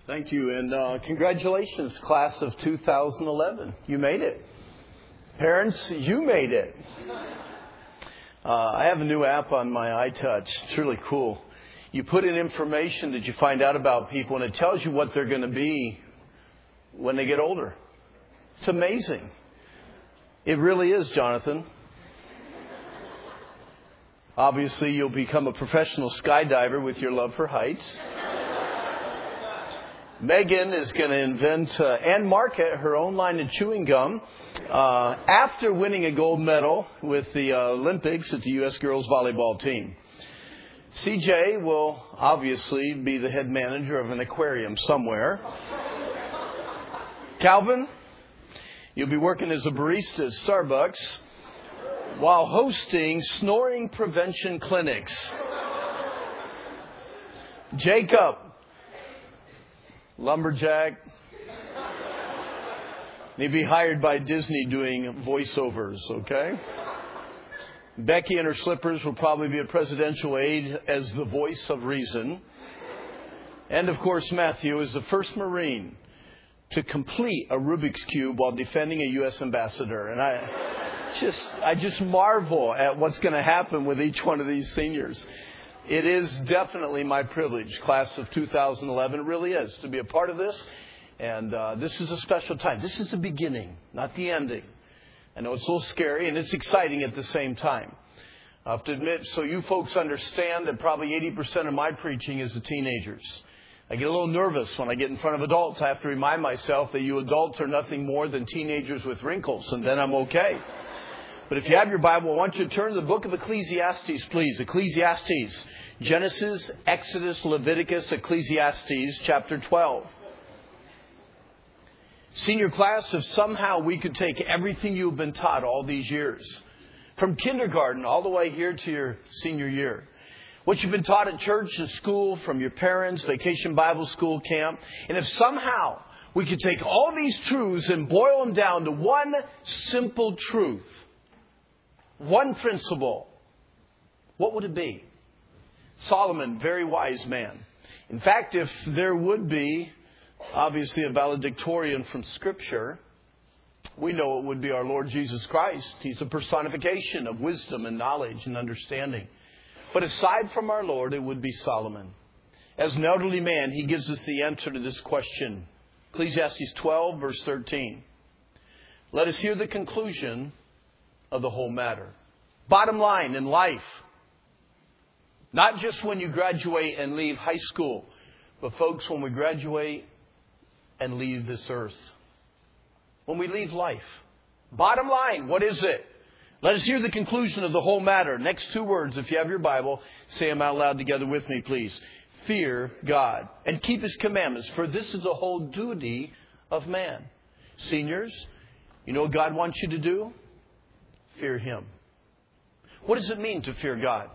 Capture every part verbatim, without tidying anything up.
Thank you, and uh, congratulations, class of two thousand eleven. You made it. Parents, you made it. Uh, I have a new app on my iTouch. It's really cool. You put in information that you find out about people, and it tells you what they're going to be when they get older. It's amazing. It really is, Jonathan. Obviously, you'll become a professional skydiver with your love for heights. Megan is going to invent uh, and market her own line of chewing gum uh, after winning a gold medal with the uh, Olympics at the U S girls volleyball team. C J will obviously be the head manager of an aquarium somewhere. Calvin, you'll be working as a barista at Starbucks while hosting snoring prevention clinics. Jacob, lumberjack. He'd be hired by Disney doing voiceovers, okay? Becky and her slippers will probably be a presidential aide as the voice of reason. And, of course, Matthew is the first Marine to complete a Rubik's Cube while defending a U S ambassador. And I just, I just marvel at what's going to happen with each one of these seniors. It is definitely my privilege, class of two thousand eleven. It really is, to be a part of this. And uh, this is a special time. This is the beginning, not the ending. I know it's a little scary, and it's exciting at the same time. I have to admit, so you folks understand that probably eighty percent of my preaching is the teenagers. I get a little nervous when I get in front of adults. I have to remind myself that you adults are nothing more than teenagers with wrinkles, and then I'm okay. But if you have your Bible, I want you to turn to the book of Ecclesiastes, please. Ecclesiastes. Genesis, Exodus, Leviticus, Ecclesiastes, chapter twelve. Senior class, if somehow we could take everything you've been taught all these years, from kindergarten all the way here to your senior year, what you've been taught at church and school, from your parents, vacation Bible school camp, and if somehow we could take all these truths and boil them down to one simple truth, one principle, what would it be? Solomon, very wise man. In fact, if there would be, obviously, a valedictorian from Scripture, we know it would be our Lord Jesus Christ. He's a personification of wisdom and knowledge and understanding. But aside from our Lord, it would be Solomon. As an elderly man, he gives us the answer to this question. Ecclesiastes twelve, verse thirteen. Let us hear the conclusion of the whole matter. Bottom line in life, not just when you graduate and leave high school, but folks, when we graduate and leave this earth. When we leave life. Bottom line, what is it? Let us hear the conclusion of the whole matter. Next two words, if you have your Bible, say them out loud together with me, please. Fear God and keep His commandments, for this is the whole duty of man. Seniors, you know what God wants you to do? Fear Him. What does it mean to fear God?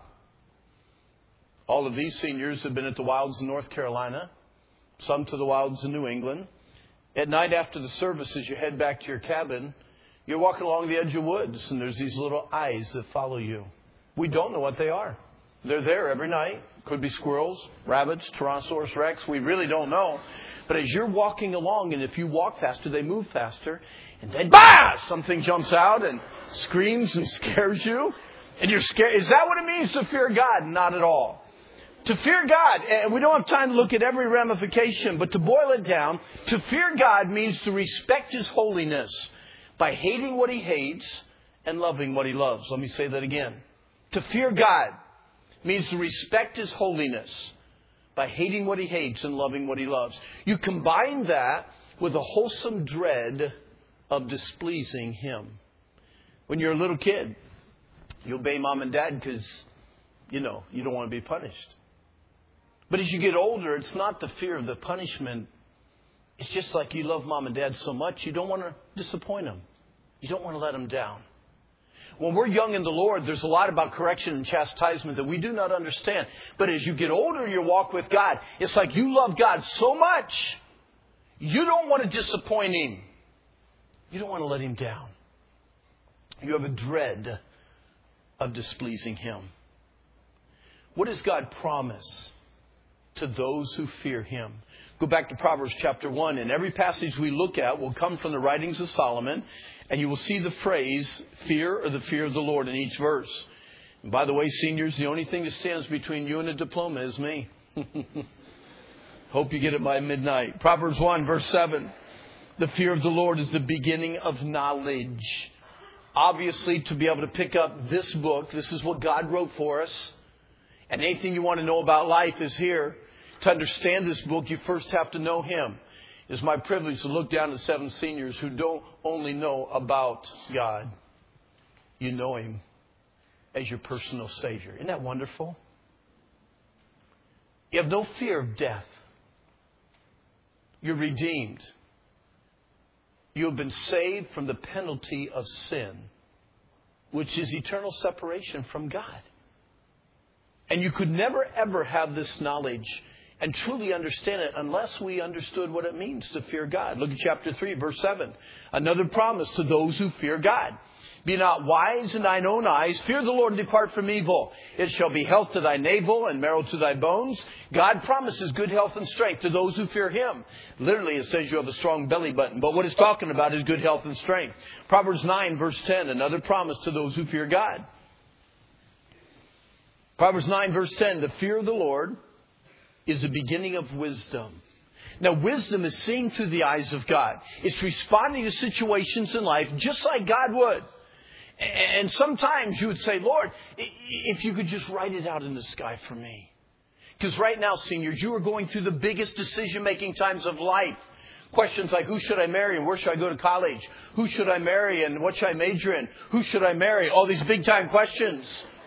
All of these seniors have been at the Wilds in North Carolina, some to the Wilds in New England. At night after the service, as you head back to your cabin, you're walking along the edge of woods, and there's these little eyes that follow you. We don't know what they are. They're there every night. Could be squirrels, rabbits, Tyrannosaurus Rex. We really don't know. But as you're walking along, and if you walk faster, they move faster. And then, bah! Something jumps out and screams and scares you. And you're scared. Is that what it means to fear God? Not at all. To fear God, and we don't have time to look at every ramification, but to boil it down, to fear God means to respect His holiness by hating what He hates and loving what He loves. Let me say that again. To fear God means to respect His holiness by hating what He hates and loving what He loves. You combine that with a wholesome dread of displeasing Him. When you're a little kid, you obey mom and dad because, you know, you don't want to be punished. But as you get older, it's not the fear of the punishment. It's just like you love mom and dad so much, you don't want to disappoint them. You don't want to let them down. When we're young in the Lord, there's a lot about correction and chastisement that we do not understand. But as you get older in your walk with God, it's like you love God so much, you don't want to disappoint Him. You don't want to let Him down. You have a dread of displeasing Him. What does God promise to those who fear Him? Go back to Proverbs chapter one, and every passage we look at will come from the writings of Solomon, and you will see the phrase, fear or the fear of the Lord in each verse. And by the way, seniors, the only thing that stands between you and a diploma is me. Hope you get it by midnight. Proverbs one, verse seven. The fear of the Lord is the beginning of knowledge. Obviously, to be able to pick up this book, this is what God wrote for us. And anything you want to know about life is here. To understand this book, you first have to know Him. It's my privilege to look down at seven seniors who don't only know about God. You know Him as your personal Savior. Isn't that wonderful? You have no fear of death. You're redeemed. You have been saved from the penalty of sin, which is eternal separation from God. And you could never, ever have this knowledge and truly understand it unless we understood what it means to fear God. Look at chapter three, verse seven. Another promise to those who fear God. Be not wise in thine own eyes. Fear the Lord and depart from evil. It shall be health to thy navel and marrow to thy bones. God promises good health and strength to those who fear Him. Literally, it says you have a strong belly button. But what it's talking about is good health and strength. Proverbs nine, verse ten. Another promise to those who fear God. Proverbs nine, verse ten. The fear of the Lord is the beginning of wisdom. Now, wisdom is seeing through the eyes of God. It's responding to situations in life just like God would. And sometimes you would say, Lord, if you could just write it out in the sky for me. Because right now, seniors, you are going through the biggest decision-making times of life. Questions like, who should I marry and where should I go to college? Who should I marry and what should I major in? Who should I marry? All these big-time questions.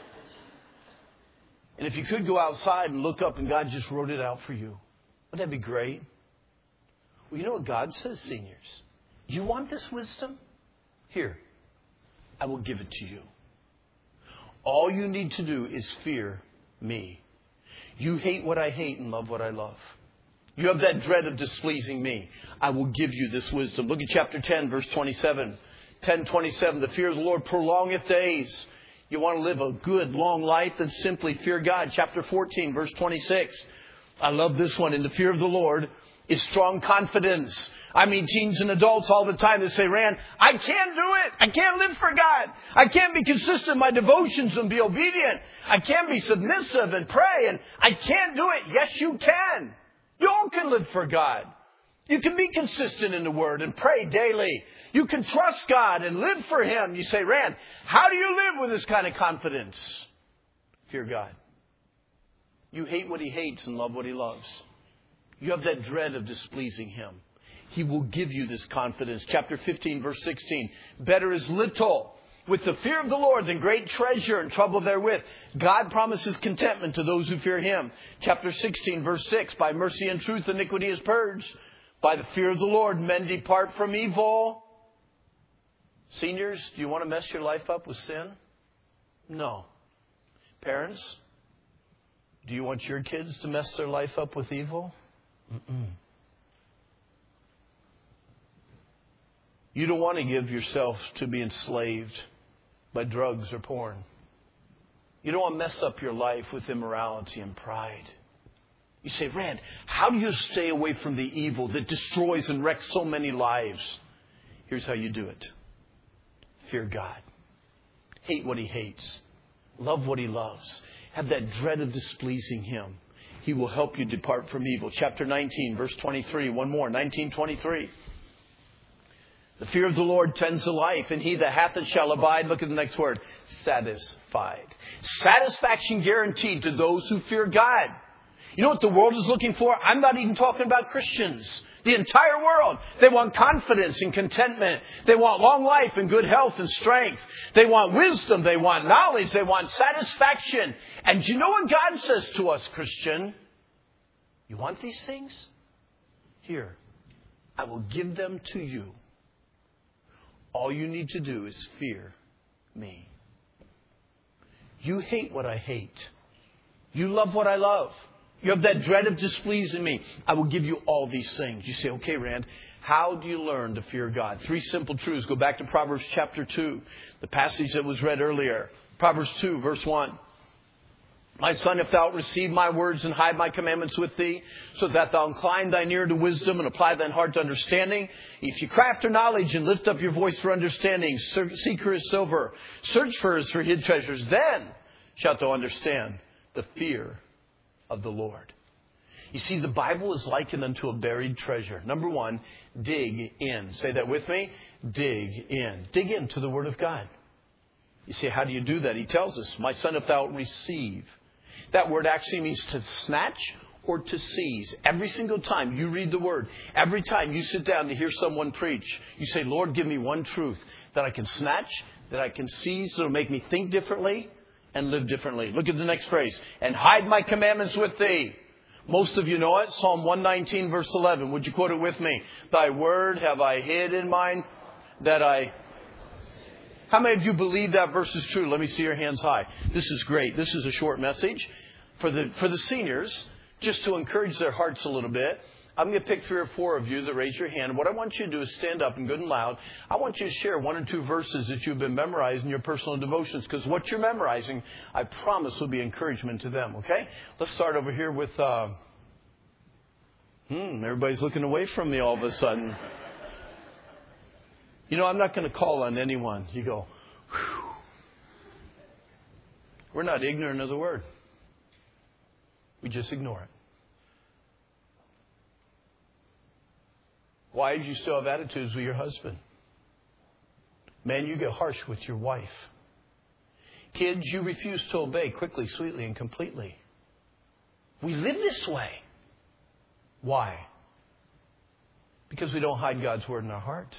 And if you could go outside and look up and God just wrote it out for you, wouldn't that be great? Well, you know what God says, seniors? You want this wisdom? Here. I will give it to you. All you need to do is fear me. You hate what I hate and love what I love. You have that dread of displeasing me. I will give you this wisdom. Look at chapter ten, verse twenty-seven. ten twenty-seven. The fear of the Lord prolongeth days. You want to live a good, long life? Then simply fear God. Chapter fourteen, verse twenty-six. I love this one. In the fear of the Lord is strong confidence. I mean, teens and adults all the time, they say, Rand, I can't do it. I can't live for God. I can't be consistent in my devotions and be obedient. I can't be submissive and pray. And I can't do it. Yes, you can. You all can live for God. You can be consistent in the Word and pray daily. You can trust God and live for Him. You say, Rand, how do you live with this kind of confidence? Fear God. You hate what He hates and love what He loves. You have that dread of displeasing Him. He will give you this confidence. Chapter fifteen, verse sixteen. Better is little with the fear of the Lord than great treasure and trouble therewith. God promises contentment to those who fear Him. Chapter sixteen, verse six. By mercy and truth iniquity is purged. By the fear of the Lord men depart from evil. Seniors, do you want to mess your life up with sin? No. Parents, do you want your kids to mess their life up with evil? Mm-mm. You don't want to give yourself to be enslaved by drugs or porn. You don't want to mess up your life with immorality and pride. You say, Rand, how do you stay away from the evil that destroys and wrecks so many lives? Here's how you do it. Fear God. Hate what He hates. Love what He loves. Have that dread of displeasing Him. He will help you depart from evil. Chapter nineteen, verse twenty-three. One more. nineteen twenty-three. The fear of the Lord tends to life, and he that hath it shall abide. Look at the next word. Satisfied. Satisfaction guaranteed to those who fear God. You know what the world is looking for? I'm not even talking about Christians. The entire world. They want confidence and contentment. They want long life and good health and strength. They want wisdom. They want knowledge. They want satisfaction. And you know what God says to us, Christian? You want these things? Here, I will give them to you. All you need to do is fear me. You hate what I hate. You love what I love. You have that dread of displeasing me. I will give you all these things. You say, okay, Rand, how do you learn to fear God? Three simple truths. Go back to Proverbs chapter two, the passage that was read earlier. Proverbs two, verse one. My son, if thou receive my words and hide my commandments with thee, so that thou incline thine ear to wisdom and apply thine heart to understanding. If you cry after knowledge and lift up your voice for understanding, seek for his silver, search for his for hid treasures, then shalt thou understand the fear of the Lord. You see, the Bible is likened unto a buried treasure. Number one, dig in. Say that with me. Dig in. Dig into the Word of God. You say, how do you do that? He tells us, my son, if thou receive. That word actually means to snatch or to seize. Every single time you read the Word, every time you sit down to hear someone preach, you say, Lord, give me one truth that I can snatch, that I can seize, that will make me think differently and live differently. Look at the next phrase. And hide my commandments with thee. Most of you know it. Psalm one nineteen, verse eleven. Would you quote it with me? Thy word have I hid in mine, that I... How many of you believe that verse is true? Let me see your hands high. This is great. This is a short message for the for the seniors, just to encourage their hearts a little bit. I'm going to pick three or four of you that raise your hand. What I want you to do is stand up and good and loud. I want you to share one or two verses that you've been memorizing in your personal devotions, because what you're memorizing, I promise, will be encouragement to them. Okay? Let's start over here with... Uh, hmm, everybody's looking away from me all of a sudden. You know, I'm not going to call on anyone. You go, whew. We're not ignorant of the Word. We just ignore it. Wives, you still have attitudes with your husband. Men, you get harsh with your wife. Kids, you refuse to obey quickly, sweetly, and completely. We live this way. Why? Because we don't hide God's Word in our heart.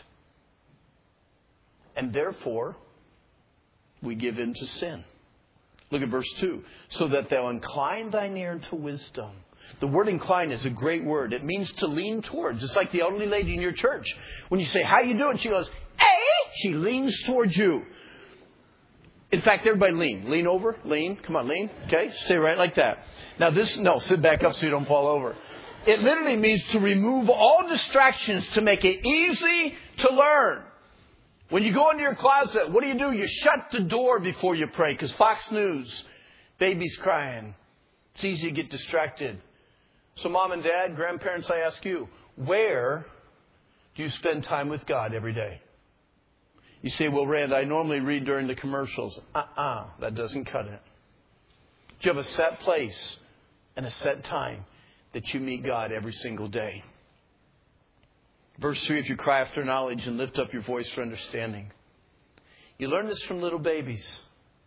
And therefore, we give in to sin. Look at verse two. So that thou incline thine ear to wisdom. The word incline is a great word. It means to lean towards. It's like the elderly lady in your church. When you say, how you doing? She goes, hey! She leans towards you. In fact, everybody lean. Lean over. Lean. Come on, lean. Okay? Stay right like that. Now this, no, sit back up so you don't fall over. It literally means to remove all distractions to make it easy to learn. When you go into your closet, what do you do? You shut the door before you pray, because Fox News, baby's crying. It's easy to get distracted. So mom and dad, grandparents, I ask you, where do you spend time with God every day? You say, well, Rand, I normally read during the commercials. Uh-uh, that doesn't cut it. Do you have a set place and a set time that you meet God every single day? Verse three, if you cry after knowledge and lift up your voice for understanding. You learn this from little babies.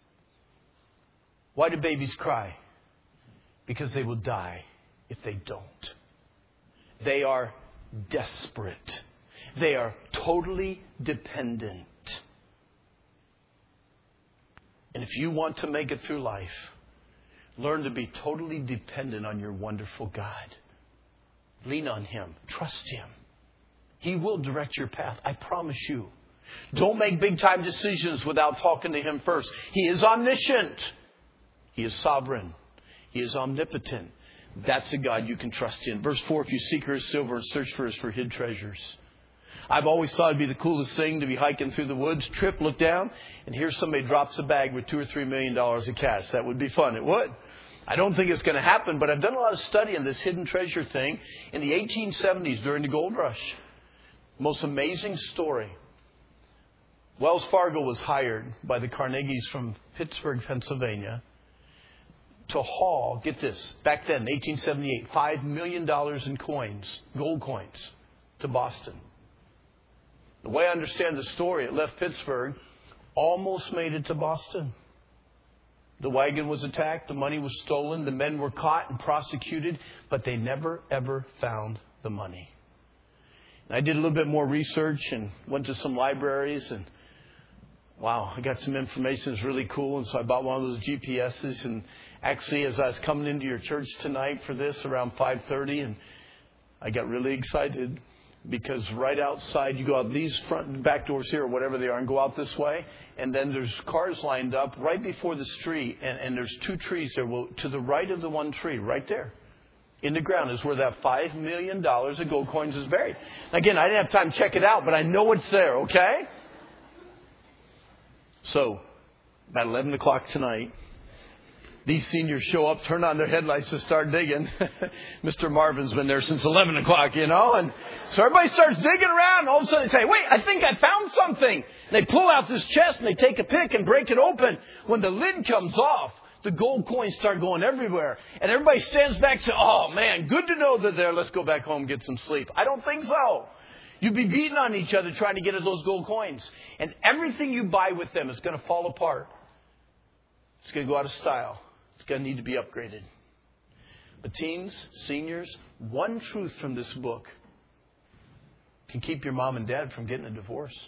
Why do babies cry? Because they will die if they don't. They are desperate. They are totally dependent. And if you want to make it through life, learn to be totally dependent on your wonderful God. Lean on Him. Trust Him. He will direct your path. I promise you. Don't make big time decisions without talking to Him first. He is omniscient. He is sovereign. He is omnipotent. That's a God you can trust in. Verse four, if you seek His silver and search for His for hid treasures. I've always thought it'd be the coolest thing to be hiking through the woods, trip, look down, and here somebody drops a bag with two or three million dollars of cash. That would be fun. It would. I don't think it's going to happen, but I've done a lot of study on this hidden treasure thing in the eighteen seventies during the gold rush. Most amazing story. Wells Fargo was hired by the Carnegies from Pittsburgh, Pennsylvania, to haul, get this, back then, eighteen seventy-eight, five million dollars in coins, gold coins, to Boston. The way I understand the story, it left Pittsburgh, almost made it to Boston. The wagon was attacked, the money was stolen, the men were caught and prosecuted, but they never, ever found the money. And I did a little bit more research and went to some libraries, and wow, I got some information that's really cool. And so I bought one of those G P S's, and actually as I was coming into your church tonight for this around five thirty, and I got really excited because right outside, you go out these front and back doors here or whatever they are and go out this way, and then there's cars lined up right before the street, and, and there's two trees there. Well, to the right of the one tree, right there, in the ground is where that five million dollars of gold coins is buried. Again, I didn't have time to check it out, but I know it's there, okay? So, about eleven o'clock tonight, These seniors show up, turn on their headlights to start digging. Mister Marvin's been there since eleven o'clock, you know. And so everybody starts digging around. And all of a sudden they say, wait, I think I found something. They pull out this chest and they take a pick and break it open. When the lid comes off, the gold coins start going everywhere. And everybody stands back and says, oh, man, good to know they're there. Let's go back home and get some sleep. I don't think so. You'd be beating on each other trying to get at those gold coins. And everything you buy with them is going to fall apart. It's going to go out of style. It's going to need to be upgraded. But teens, seniors, one truth from this book can keep your mom and dad from getting a divorce.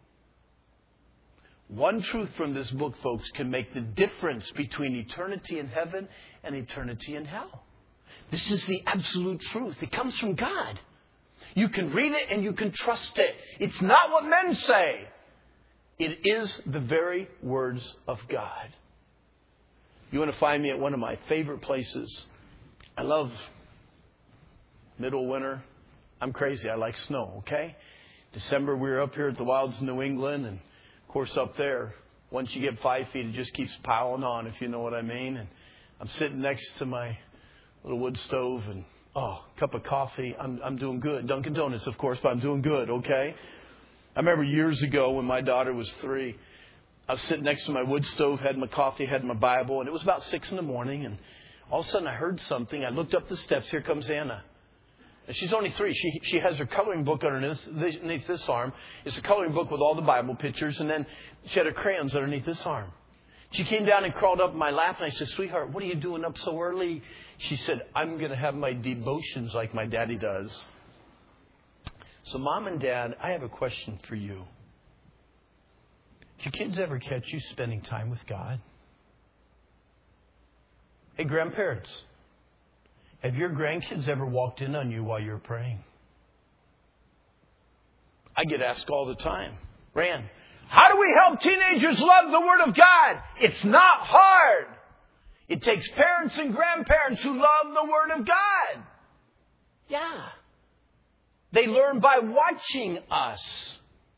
One truth from this book, folks, can make the difference between eternity in heaven and eternity in hell. This is the absolute truth. It comes from God. You can read it and you can trust it. It's not what men say. It is the very words of God. You want to find me at one of my favorite places. I love middle winter. I'm crazy. I like snow, okay? December, we were up here at the Wilds, New England. And, of course, up there, once you get five feet, it just keeps piling on, if you know what I mean. And I'm sitting next to my little wood stove and, oh, cup of coffee. I'm, I'm doing good. Dunkin' Donuts, of course, but I'm doing good, okay? I remember years ago when my daughter was three, I was sitting next to my wood stove, had my coffee, had my Bible, and it was about six in the morning, and all of a sudden I heard something. I looked up the steps. Here comes Anna. And she's only three. She she has her coloring book underneath, underneath this arm. It's a coloring book with all the Bible pictures, and then she had her crayons underneath this arm. She came down and crawled up in my lap, and I said, sweetheart, what are you doing up so early? She said, I'm going to have my devotions like my daddy does. So, Mom and Dad, I have a question for you. Do kids ever catch you spending time with God? Hey, grandparents, have your grandkids ever walked in on you while you're praying? I get asked all the time, Rand, how do we help teenagers love the Word of God? It's not hard. It takes parents and grandparents who love the Word of God. Yeah. They learn by watching us.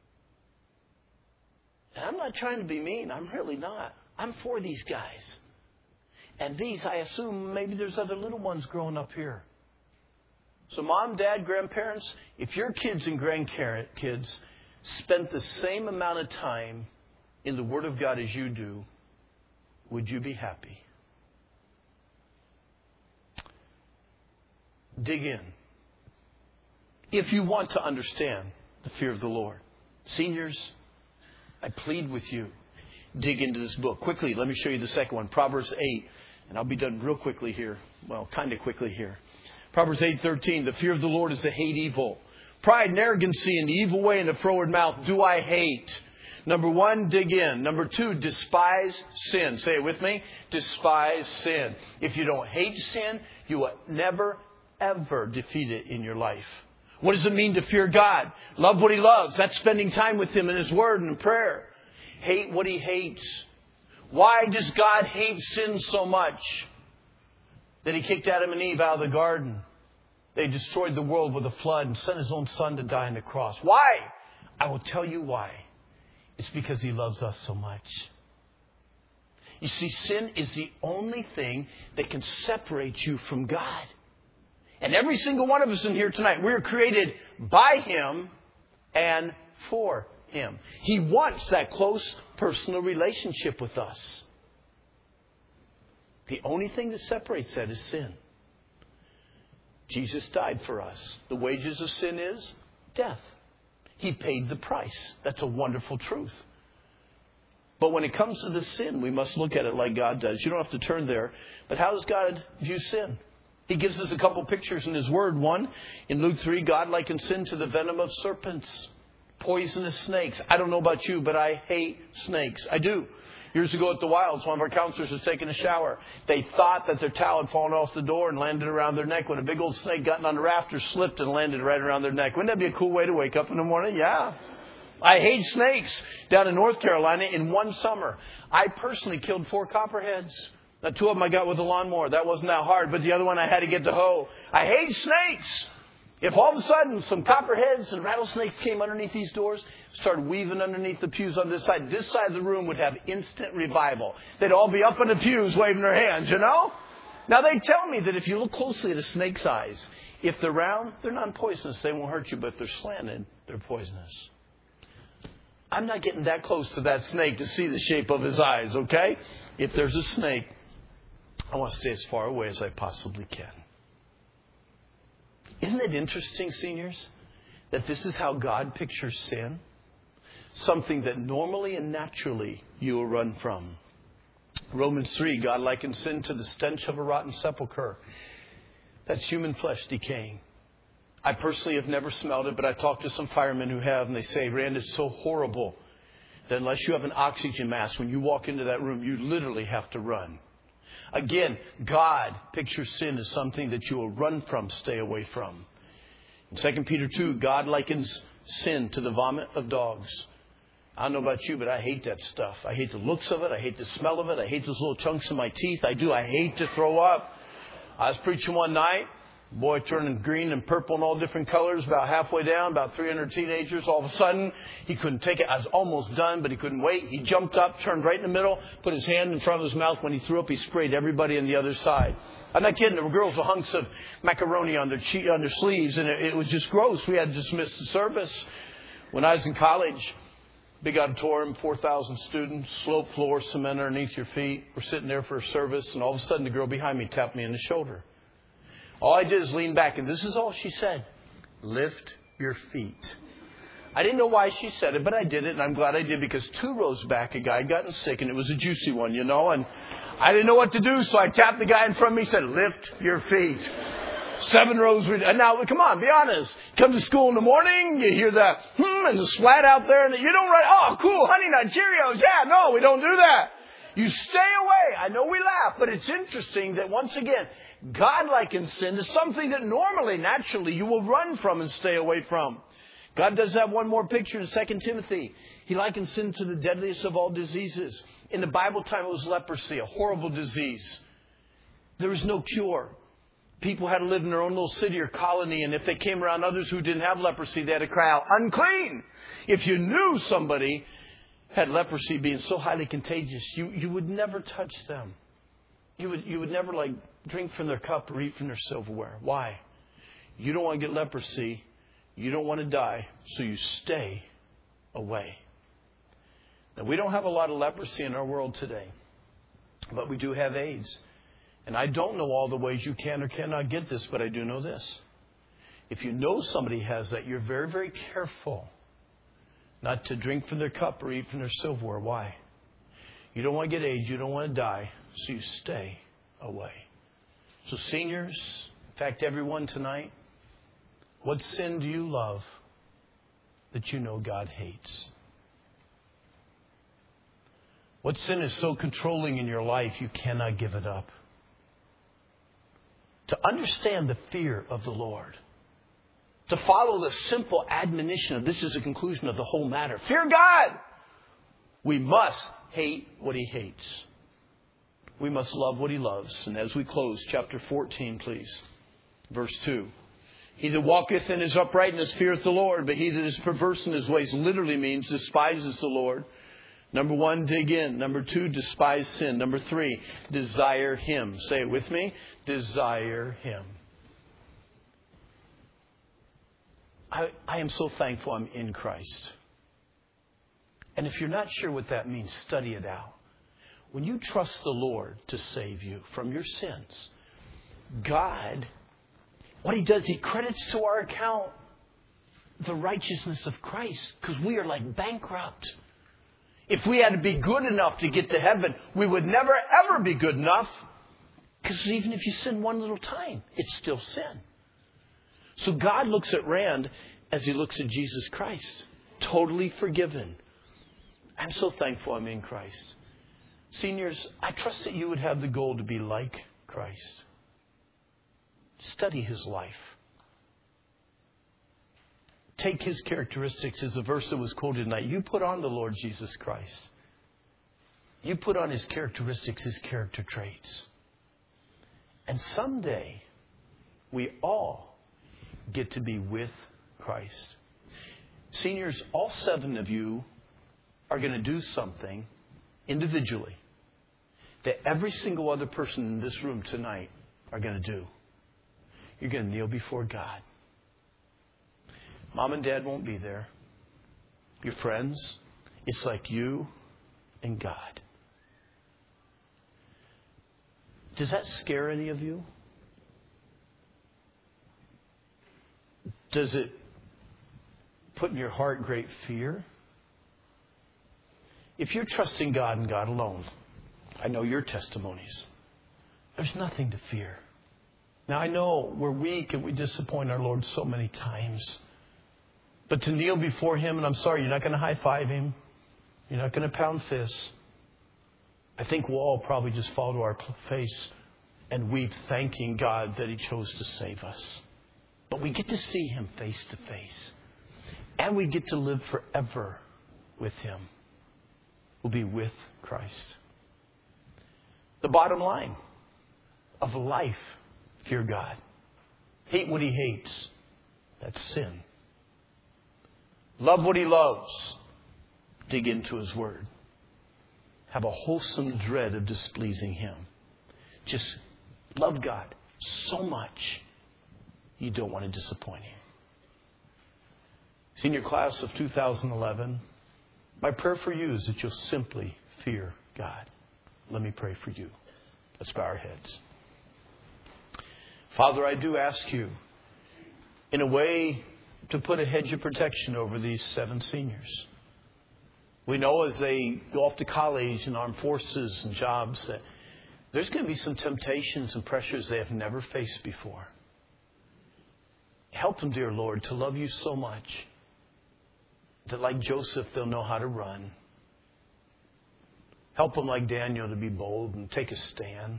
And I'm not trying to be mean. I'm really not. I'm for these guys. And these, I assume, maybe there's other little ones growing up here. So mom, dad, grandparents, if your kids and grandkids spent the same amount of time in the Word of God as you do, would you be happy? Dig in. If you want to understand the fear of the Lord. Seniors, I plead with you, dig into this book. Quickly, let me show you the second one, Proverbs eight. And I'll be done real quickly here. Well, kind of quickly here. Proverbs eight thirteen, the fear of the Lord is to hate evil. Pride and arrogancy and the evil way and the froward mouth do I hate. Number one, dig in. Number two, despise sin. Say it with me. Despise sin. If you don't hate sin, you will never, ever defeat it in your life. What does it mean to fear God? Love what He loves. That's spending time with Him in His Word and prayer. Hate what He hates. Why does God hate sin so much that He kicked Adam and Eve out of the garden? They destroyed the world with a flood and sent His own Son to die on the cross. Why? I will tell you why. It's because He loves us so much. You see, sin is the only thing that can separate you from God. And every single one of us in here tonight, we're created by Him and for Him. He wants that close personal relationship with us. The only thing that separates that is sin. Jesus died for us. The wages of sin is death. He paid the price. That's a wonderful truth. But when it comes to the sin, we must look at it like God does. You don't have to turn there. But how does God view sin? He gives us a couple pictures in His Word. One, in Luke three, God likens sin to the venom of serpents, poisonous snakes. I don't know about you, but I hate snakes. I do. Years ago at the Wilds, one of our counselors was taking a shower. They thought that their towel had fallen off the door and landed around their neck when a big old snake got on the rafters, slipped and landed right around their neck. Wouldn't that be a cool way to wake up in the morning? Yeah. I hate snakes. Down in North Carolina in one summer, I personally killed four copperheads. Now, two of them I got with a lawnmower. That wasn't that hard, but the other one I had to get the hoe. I hate snakes. If all of a sudden some copperheads and rattlesnakes came underneath these doors, started weaving underneath the pews on this side, this side of the room would have instant revival. They'd all be up in the pews waving their hands, you know? Now they tell me that if you look closely at a snake's eyes, if they're round, they're non-poisonous. They won't hurt you, but if they're slanted, they're poisonous. I'm not getting that close to that snake to see the shape of his eyes, okay? If there's a snake, I want to stay as far away as I possibly can. Isn't it interesting, seniors, that this is how God pictures sin? Something that normally and naturally you will run from. Romans three, God likens sin to the stench of a rotten sepulcher. That's human flesh decaying. I personally have never smelled it, but I've talked to some firemen who have, and they say, Rand, it's so horrible that unless you have an oxygen mask, when you walk into that room, you literally have to run. Again, God pictures sin as something that you will run from, stay away from. In Second Peter two, God likens sin to the vomit of dogs. I don't know about you, but I hate that stuff. I hate the looks of it. I hate the smell of it. I hate those little chunks in my teeth. I do. I hate to throw up. I was preaching one night. Boy turning green and purple and all different colors. About halfway down, about three hundred teenagers. All of a sudden, he couldn't take it. I was almost done, but he couldn't wait. He jumped up, turned right in the middle, put his hand in front of his mouth. When he threw up, he sprayed everybody on the other side. I'm not kidding. There were girls with hunks of macaroni on their che- on their sleeves, and it, it was just gross. We had to dismiss the service. When I was in college, big auditorium, four thousand students, slope floor, cement underneath your feet. We're sitting there for a service, and all of a sudden, the girl behind me tapped me in the shoulder. All I did is lean back, and this is all she said. Lift your feet. I didn't know why she said it, but I did it, and I'm glad I did, because two rows back, a guy had gotten sick, and it was a juicy one, you know, and I didn't know what to do, so I tapped the guy in front of me and said, lift your feet. Seven rows. And now, come on, be honest. Come to school in the morning, you hear the hmm and the splat out there, and you don't write, oh, cool, Honey Nut Cheerios. Yeah, no, we don't do that. You stay away. I know we laugh, but it's interesting that once again, God likens sin to something that normally, naturally, you will run from and stay away from. God does have one more picture in Second Timothy. He likens sin to the deadliest of all diseases. In the Bible time, it was leprosy, a horrible disease. There was no cure. People had to live in their own little city or colony, and if they came around others who didn't have leprosy, they had to cry out, unclean. If you knew somebody had leprosy being so highly contagious, you, you would never touch them. You would, you would never, like, drink from their cup or eat from their silverware. Why? You don't want to get leprosy. You don't want to die, so you stay away. Now, we don't have a lot of leprosy in our world today, but we do have AIDS. And I don't know all the ways you can or cannot get this, but I do know this. If you know somebody has that, you're very, very careful not to drink from their cup or eat from their silverware. Why? You don't want to get AIDS. You don't want to die, so you stay away. So seniors, in fact, everyone tonight, what sin do you love that you know God hates? What sin is so controlling in your life you cannot give it up? To understand the fear of the Lord. To follow the simple admonition of this is the conclusion of the whole matter. Fear God! We must hate what He hates. We must love what He loves. And as we close, chapter fourteen, please. Verse two. He that walketh in his uprightness feareth the Lord, but he that is perverse in his ways literally means despises the Lord. Number one, dig in. Number two, despise sin. Number three, desire Him. Say it with me. Desire Him. I, I am so thankful I'm in Christ. And if you're not sure what that means, study it out. When you trust the Lord to save you from your sins, God, what He does, He credits to our account the righteousness of Christ, because we are like bankrupt. If we had to be good enough to get to heaven, we would never, ever be good enough. Because even if you sin one little time, it's still sin. So God looks at Rand as He looks at Jesus Christ. Totally forgiven. I'm so thankful I'm in Christ. Seniors, I trust that you would have the goal to be like Christ. Study His life. Take His characteristics, as the verse that was quoted tonight. You put on the Lord Jesus Christ. You put on His characteristics, His character traits. And someday, we all get to be with Christ. Seniors, all seven of you are going to do something individually that every single other person in this room tonight are going to do. You're going to kneel before God. Mom and Dad won't be there. Your friends, it's like you and God. Does that scare any of you? Does it put in your heart great fear? If you're trusting God and God alone, I know your testimonies. There's nothing to fear. Now, I know we're weak and we disappoint our Lord so many times. But to kneel before Him, and I'm sorry, you're not going to high-five Him. You're not going to pound fists. I think we'll all probably just fall to our face and weep, thanking God that He chose to save us. But we get to see Him face to face. And we get to live forever with Him. We'll be with Christ. The bottom line of life, fear God. Hate what He hates. That's sin. Love what He loves. Dig into His Word. Have a wholesome dread of displeasing Him. Just love God so much you don't want to disappoint Him. Senior class of two thousand eleven, my prayer for you is that you'll simply fear God. Let me pray for you. Let's bow our heads. Father, I do ask you, in a way, to put a hedge of protection over these seven seniors. We know as they go off to college and armed forces and jobs that there's going to be some temptations and pressures they have never faced before. Help them, dear Lord, to love you so much that like Joseph, they'll know how to run. Help them like Daniel to be bold and take a stand.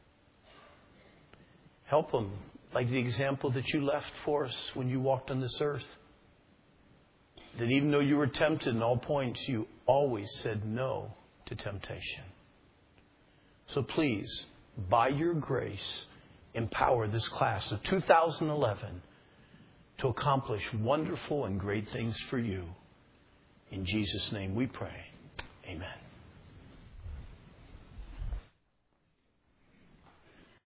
Help them like the example that you left for us when you walked on this earth. That even though you were tempted in all points, you always said no to temptation. So please, by your grace, empower this class of two thousand eleven to accomplish wonderful and great things for you. In Jesus' name we pray. Amen.